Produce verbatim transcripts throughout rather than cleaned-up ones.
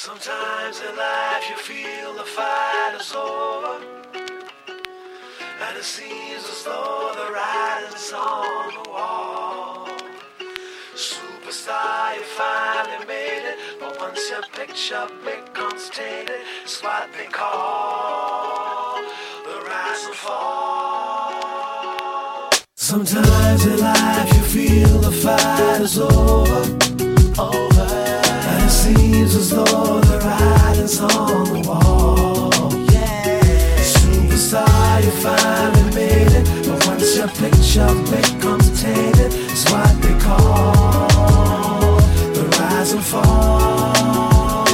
Sometimes in life you feel the fight is over, and it seems as though the writing's on the wall. Superstar, you finally made it, but once your picture becomes tainted, it's what they call the rise and fall. Sometimes in life you feel the fight is over, over, and it seems as though the writing's on the wall. Yeah, superstar, you finally made it, but once your picture becomes tainted, it's what they call the rise and fall.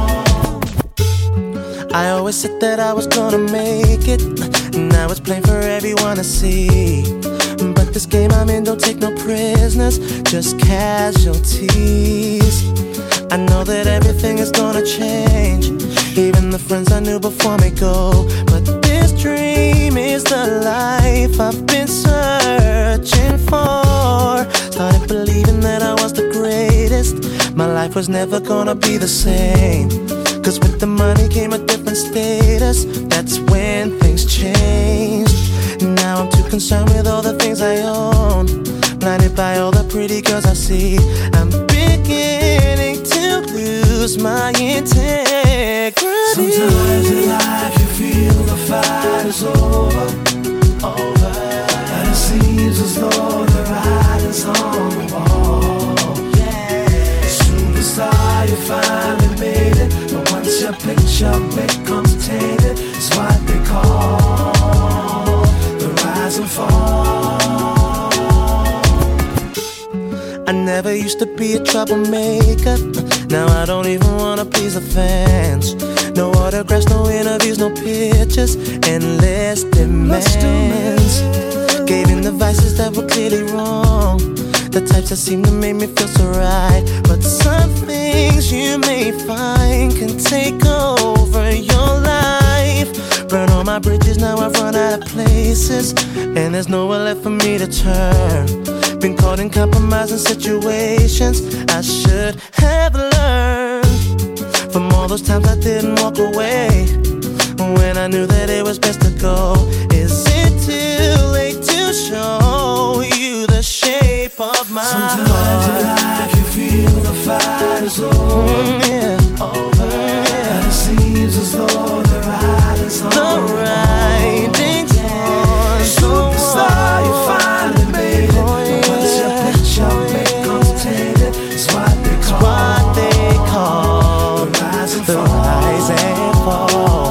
I always said that I was gonna make it, now it's plain for everyone to see. But this game I'm in don't take no prisoners, just casualties. I know that everything is gonna change, even the friends I knew before me go. But this dream is the life I've been searching for. Started believing that I was the greatest, my life was never gonna be the same. Cause with the money came a different status, that's when things changed. Now I'm too concerned with all the things I own, blinded by all the pretty girls I see. I'm beginning to lose my integrity. Sometimes in life you feel the fight is over, over, and it seems as though the writing's on the wall. Yeah, superstar, you finally made it, but once your picture becomes tainted, it's what they call the rise and fall. I never used to be a troublemaker, now I don't even wanna please the fans. No autographs, no interviews, no pictures, endless demands. Gave in the vices that were clearly wrong, the types that seem to make me feel so right. But some things you may find can take over your life. Burn all my bridges, now I've run out of places, and there's nowhere left for me to turn. Been caught in compromising situations I should have learned from all those times I didn't walk away when I knew that it was best to go. Is it too late to show you the shape of my Sometimes heart? in life you feel the fight is over, Mm, yeah. over, Yeah. and it seems as though the writing's on The the wall. writing's on the Superstar, you finally made it, Oh, but once your yeah. picture Oh, yeah. becomes tainted, it's what they call, what they call the rise and the fall. rise and fall.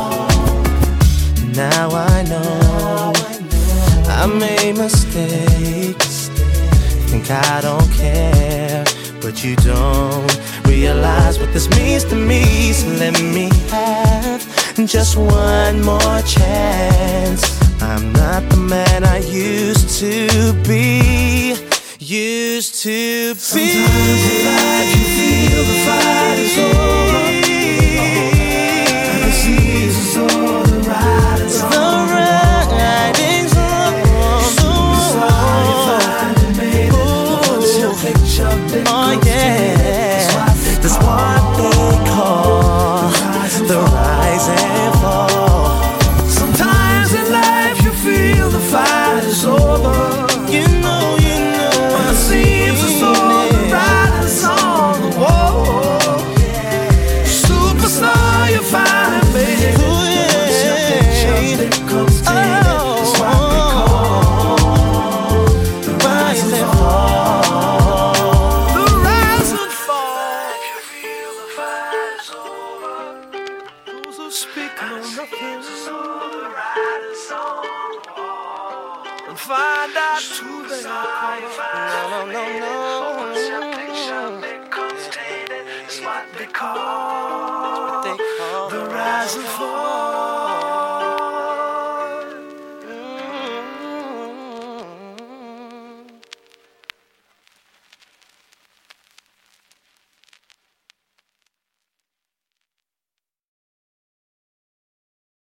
Now I know I made mistakes, think I don't care, but you don't realize what this means to me. So let me have just one more chance. I'm not the man I used to be, used to be. Sometimes in life you feel the fight is over, and it seems as though the writing's on the wall. writing's on the Superstar, you finally made it, but once your picture becomes Oh tainted, it's yeah, what they that's call what they call the rise and fall. Sometimes in life you feel the fight is over, You know, you know, and it seems as though the writing's on the wall. Superstar, you finally made it, Ooh, but once your yeah. picture becomes tainted, it's what they call the rise and fall. The rise and fall. If you feel the fight is over, those who speak know nothing. The writing's on the wall. And find out who they are. No, no, no, no. Once your picture becomes tainted, it's what they call